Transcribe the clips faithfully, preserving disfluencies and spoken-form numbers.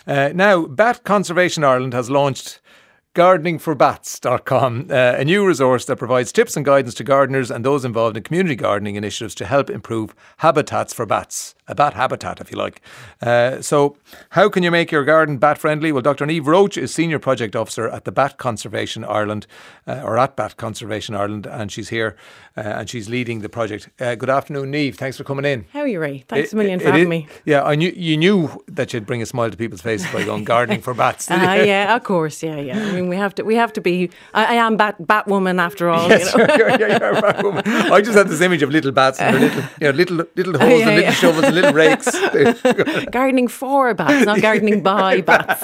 Uh, now, Bat Conservation Ireland has launched gardening for bats dot com, uh, a new resource that provides tips and guidance to gardeners and those involved in community gardening initiatives to help improve habitats for bats. A bat habitat, if you like. Uh, so, how can you make your garden bat friendly? Well, Doctor Niamh Roche is Senior Project Officer at the Bat Conservation Ireland, uh, or at Bat Conservation Ireland, and she's here uh, and she's leading the project. Uh, good afternoon, Niamh. Thanks for coming in. How are you, Ray? Thanks It- a million it- for it having is- me. Yeah, I knew you knew that you'd bring a smile to people's faces by going gardening for bats. Did Ah, you? yeah, of course, yeah, yeah. I mean, we have to, we have to be. I, I am bat, Batwoman after all. Yes, you know? you're, you're, you're a bad woman. I just had this image of little bats and their little, you know, little, little holes yeah, and little yeah. shovels and little rakes. Gardening for bats, not gardening by bats.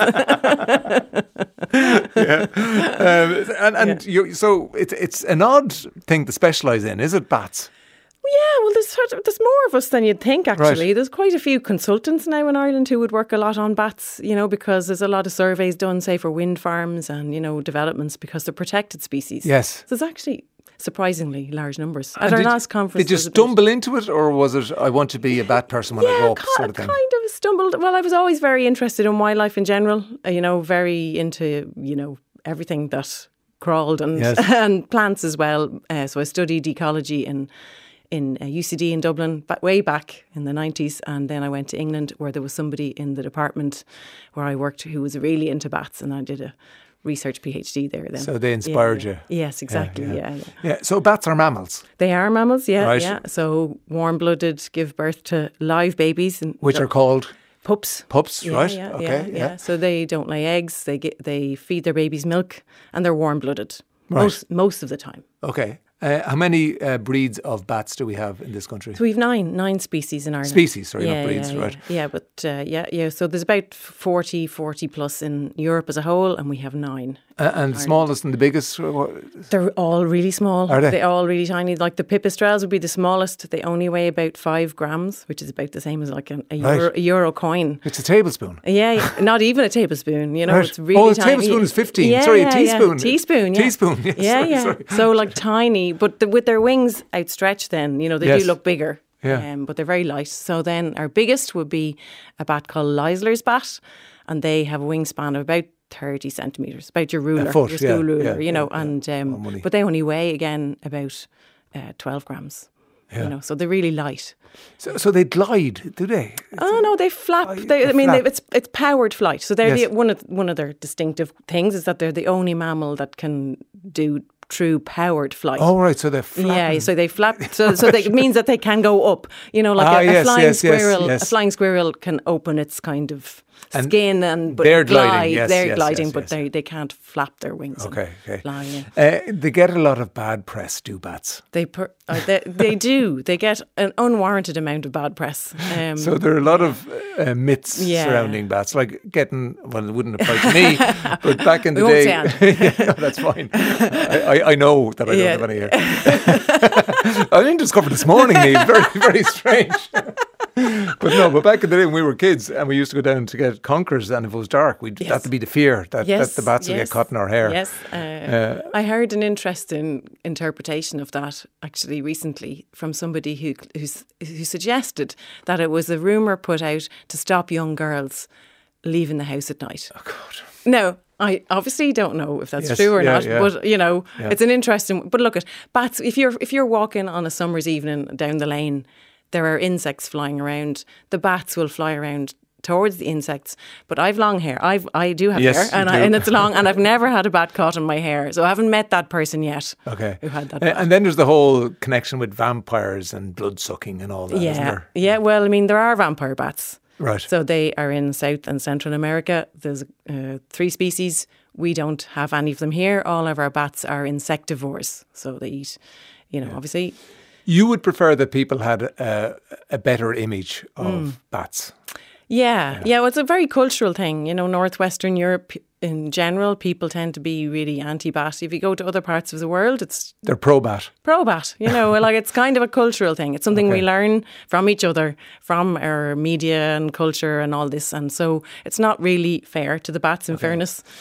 yeah. Um, and and you, so it's it's an odd thing to specialise in, is it, bats? Yeah, well, there's sort of, there's more of us than you'd think, actually. Right. There's quite a few consultants now in Ireland who would work a lot on bats, you know, because there's a lot of surveys done, say, for wind farms and, you know, developments because they're protected species. Yes. So there's actually surprisingly large numbers. At And our did, last conference... Did you there was a bit- stumble into it, or was it, I want to be a bat person when I yeah, grow up, ki- sort of thing? kind of stumbled. Well, I was always very interested in wildlife in general, uh, you know, very into, you know, everything that crawled and, Yes. and plants as well. Uh, so I studied ecology in in uh, U C D in Dublin ba- way back in the nineties, and then I went to England where there was somebody in the department where I worked who was really into bats, and I did a research PhD there then. So they inspired Yeah, you? yeah. Yes, exactly, Yeah, yeah. yeah. yeah. Yeah, so bats are mammals, They are mammals, yeah, Right. yeah. So warm-blooded, give birth to live babies. And which are called pups. pups, Yeah, right? Yeah, okay, yeah, yeah. So they don't lay eggs. They get they feed their babies milk, and they're warm blooded Right. most most of the time. Okay. Uh, how many uh, breeds of bats do we have in this country? So we've nine nine species in Ireland. Species, sorry, yeah, not breeds, yeah, right? Yeah, yeah but uh, yeah, yeah. So there's about forty, forty plus in Europe as a whole, and we have nine. Uh, and the smallest and the biggest? uh, what- They're all really small. Are they? They're all really tiny. Like the pipistrelles would be the smallest. They only weigh about five grams, which is about the same as like a, a, Right. euro, a euro coin. It's a tablespoon. Yeah, yeah, not even a tablespoon. You know, Right. it's really Oh, a tiny. tablespoon is fifteen. Yeah, Sorry, a yeah, teaspoon. Yeah. Teaspoon, yeah. Teaspoon, yes, Yeah, sorry, yeah. sorry. So like tiny, but the, with their wings outstretched then, you know, they Yes. do look bigger. Yeah. Um, but they're very light. So then our biggest would be a bat called Leisler's bat, and they have a wingspan of about thirty centimetres, about your ruler, foot, your school yeah, ruler, yeah, you know, yeah, and yeah. um, Oh, money. but they only weigh again about uh, twelve grams. Yeah. You know, so they're really light. So, so they glide, do they? Oh no, they flap. Oh, they, they I mean, flap. They, it's it's powered flight. So they're Yes. the, one of one of their distinctive things is that they're the only mammal that can do true powered flight. Oh, right, so they're flapping. Yeah, so they flap. So, so they, it means that they can go up. You know, like Ah, a, a yes, flying yes, yes, squirrel. yes. A flying squirrel can open its kind of And skin and but they're glide. gliding, yes, they're yes, gliding, yes, but yes. they they can't flap their wings. and Okay, okay. Fly, yeah. Uh, they get a lot of bad press, do bats? They, per, uh, they they do. They get an unwarranted amount of bad press. Um, So there are a lot of uh, myths Yeah. surrounding bats, like getting, well, it wouldn't apply to me, but back in the We won't day. say Yeah, no, that's fine. I, I, I know that I don't Yeah. have any here. I didn't discover this morning, Niamh. Very, very strange. But no, but back in the day when we were kids and we used to go down to get conkers, and if it was dark, we'd Yes. that would be the fear that, Yes, that the bats would yes, get caught in our hair. Yes. Uh, I heard an interesting interpretation of that actually recently from somebody who who's, who suggested that it was a rumour put out to stop young girls leaving the house at night. Oh, God. No, I obviously don't know if that's Yes, true or yeah, not, yeah. but you know, Yeah. it's an interesting. But look at bats. If you're if you're walking on a summer's evening down the lane, there are insects flying around. The bats will fly around towards the insects. But I've long hair. I've I do have Yes, hair, you and I, do. and it's long, and I've never had a bat caught in my hair, so I haven't met that person yet. Okay. Who had that Uh, bat. and then there's the whole connection with vampires and blood sucking and all that, isn't Yeah, there? yeah. Well, I mean, there are vampire bats. Right. So they are in South and Central America. There's uh, three species. We don't have any of them here. All of our bats are insectivores. So they eat, you know, obviously. You would prefer that people had a, a better image of Mm. bats. Yeah, yeah. Well, it's a very cultural thing. You know, Northwestern Europe in general, people tend to be really anti-bat. If you go to other parts of the world, it's They're pro-bat. pro-bat. You know, like it's kind of a cultural thing. It's something Okay. we learn from each other, from our media and culture and all this. And so it's not really fair to the bats, in fairness.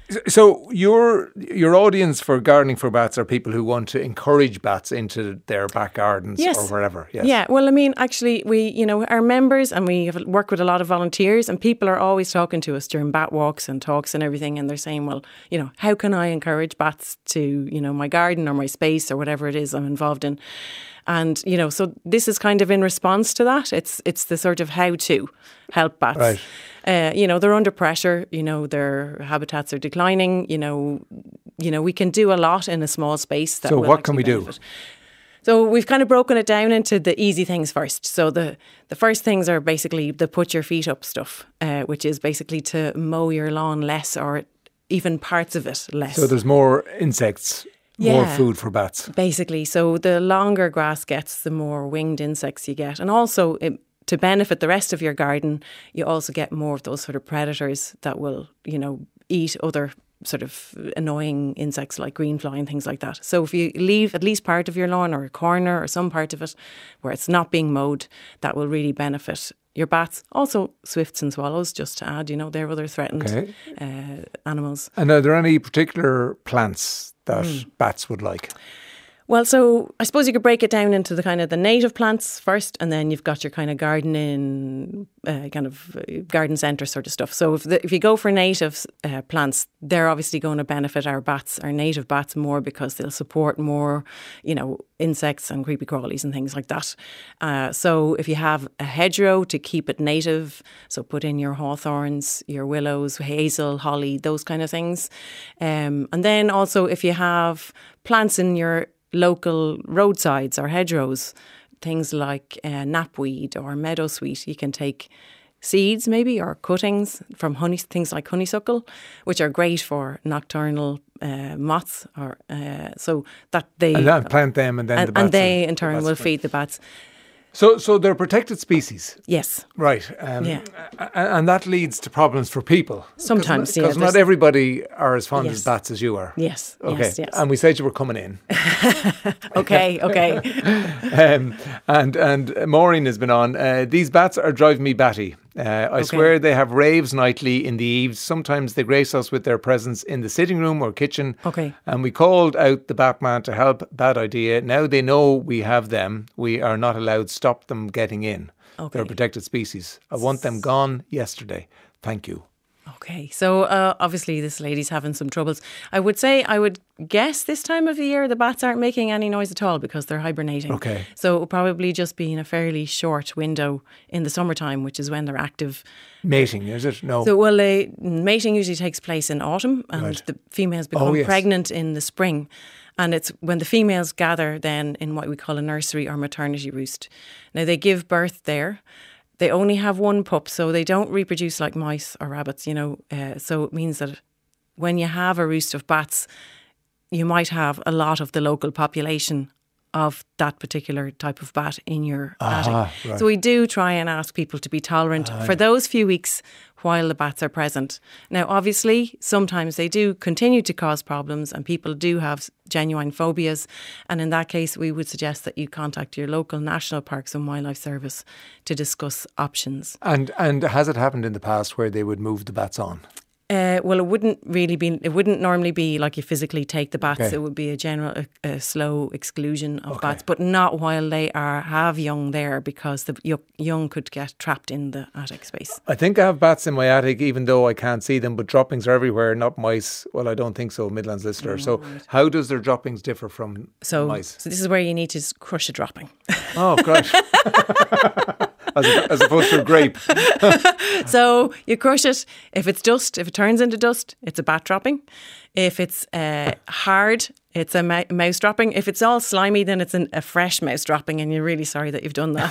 So your your audience for Gardening for Bats are people who want to encourage bats into their back gardens yes. or wherever. Yes. Yeah. Well, I mean, actually, we, you know, our members and we have worked with a lot of volunteers, and people are always talking to us during bat walks and talks and everything, and they're saying, well, you know, how can I encourage bats to, you know, my garden or my space or whatever it is I'm involved in? And, you know, so this is kind of in response to that. It's it's the sort of how to help bats. Right. Uh, you know, they're under pressure, you know, their habitats are declining, you know, you know, we can do a lot in a small space. That so will what can we benefit. do? So we've kind of broken it down into the easy things first. So the, the first things are basically the put your feet up stuff, uh, which is basically to mow your lawn less or even parts of it less. So there's more insects. Yeah, more food for bats. Basically. So the longer grass gets, the more winged insects you get. And also, it, to benefit the rest of your garden, you also get more of those sort of predators that will, you know, eat other sort of annoying insects like greenfly and things like that. So if you leave at least part of your lawn or a corner or some part of it where it's not being mowed, that will really benefit your bats. Also swifts and swallows, just to add, you know, they're other threatened okay. uh, animals. And are there any particular plants that mm. bats would like? Well, so I suppose you could break it down into the kind of the native plants first, and then you've got your kind of gardening, uh, kind of garden centre sort of stuff. So if the, if you go for native uh, plants, they're obviously going to benefit our bats, our native bats more, because they'll support more, you know, insects and creepy crawlies and things like that. Uh, so if you have a hedgerow to keep it native, so put in your hawthorns, your willows, hazel, holly, those kind of things. Um, and then also if you have plants in your local roadsides or hedgerows, things like uh, knapweed or meadowsweet, you can take seeds maybe or cuttings from honey, things like honeysuckle, which are great for nocturnal uh, moths, or uh, so that they and then plant them, and then and, the bats and they will, in turn will feed the bats. So, so they're protected species. Yes. Right. Um, yeah. And that leads to problems for people. Sometimes, Cause, yeah. Because not everybody are as fond yes. of bats as you are. Yes. Okay. Yes, yes. And we said you were coming in. okay. Okay. um, and and Maureen has been on. Uh, these bats are driving me batty. Uh, I okay. swear they have raves nightly in the eaves. Sometimes they grace us with their presence in the sitting room or kitchen. Okay. And we called out the Batman to help. Bad idea. Now they know we have them. We are not allowed to stop them getting in. Okay. They're a protected species. I want them gone yesterday. Thank you. Okay, so uh, obviously this lady's having some troubles. I would say, I would guess this time of the year the bats aren't making any noise at all because they're hibernating. Okay. So it will probably just be in a fairly short window in the summertime, which is when they're active. Mating, is it? No. So, well, uh, mating usually takes place in autumn, and right. the females become oh, yes. pregnant in the spring. And it's when the females gather then in what we call a nursery or maternity roost. Now, they give birth there. They only have one pup, so they don't reproduce like mice or rabbits, you know. Uh, so it means that when you have a roost of bats, you might have a lot of the local population of that particular type of bat in your Aha, attic. right. So we do try and ask people to be tolerant ah, for those few weeks while the bats are present. Now, obviously, sometimes they do continue to cause problems and people do have genuine phobias. And in that case, we would suggest that you contact your local National Parks and Wildlife Service to discuss options. And and has it happened in the past where they would move the bats on? Uh, well, it wouldn't really be, it wouldn't normally be like you physically take the bats. Okay. It would be a general, a, a slow exclusion of Okay. bats, but not while they are have young there, because the y- young could get trapped in the attic space. I think I have bats in my attic, even though I can't see them, but droppings are everywhere, not mice. Well, I don't think so, Midlands listener. Oh, so right. how does their droppings differ from So, mice? so this is where you need to crush a dropping. Oh, gosh. as, a, as opposed to a grape. So you crush it. If it's dust, if it turns into dust, it's a bat dropping. If it's uh, hard, it's a ma- mouse dropping. If it's all slimy, then it's an, a fresh mouse dropping, and you're really sorry that you've done that.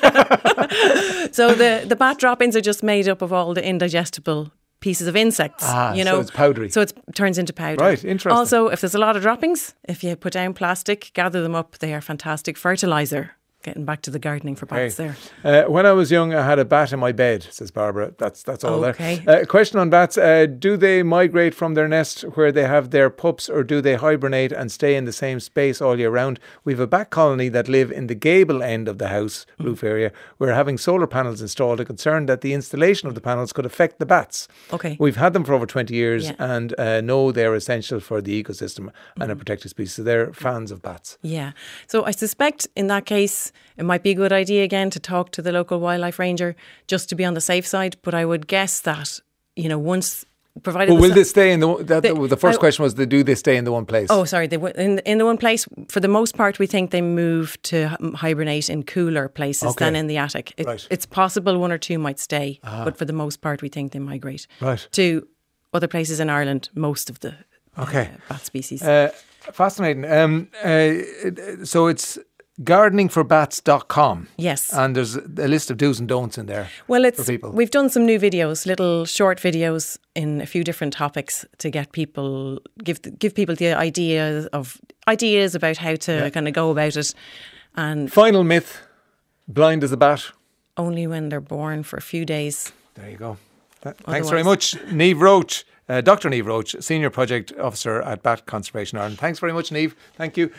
So the, the bat droppings are just made up of all the indigestible pieces of insects. Ah, you know, so it's powdery. So it turns into powder. Right, interesting. Also, if there's a lot of droppings, if you put down plastic, gather them up, they are fantastic fertiliser getting back to the gardening for bats Okay. there. Uh, when I was young, I had a bat in my bed, says Barbara. That's that's all Okay. there. Uh, question on bats. Uh, do they migrate from their nest where they have their pups, or do they hibernate and stay in the same space all year round? We have a bat colony that live in the gable end of the house roof area. We're having solar panels installed and concerned that the installation of the panels could affect the bats. Okay. We've had them for over twenty years Yeah. and uh, know they're essential for the ecosystem and a protected species. So they're fans of bats. Yeah. So I suspect in that case, it might be a good idea again to talk to the local wildlife ranger just to be on the safe side. But I would guess that, you know, once provided. Well, the will sa- they stay in the, that, They- the first I- question was, do they stay in the one place? Oh, sorry. They w- in in the one place. For the most part, we think they move to h- hibernate in cooler places Okay. than in the attic. It, Right. It's possible one or two might stay, but for the most part, we think they migrate Right. to other places in Ireland. Most of the Okay. uh, bat species. Uh, fascinating. Um, uh, so it's gardening for bats dot com. Yes. And there's a list of do's and don'ts in there. Well, it's for people. we've done some new videos, little short videos in a few different topics to get people give give people the idea of ideas about how to kind of go about it, and Final myth, blind as a bat. only when they're born for a few days. There you go. Th- Thanks very Otherwise- much, Niamh Roach, uh, Doctor Niamh Roach, Senior Project Officer at Bat Conservation Ireland. Thanks very much, Niamh. Thank you.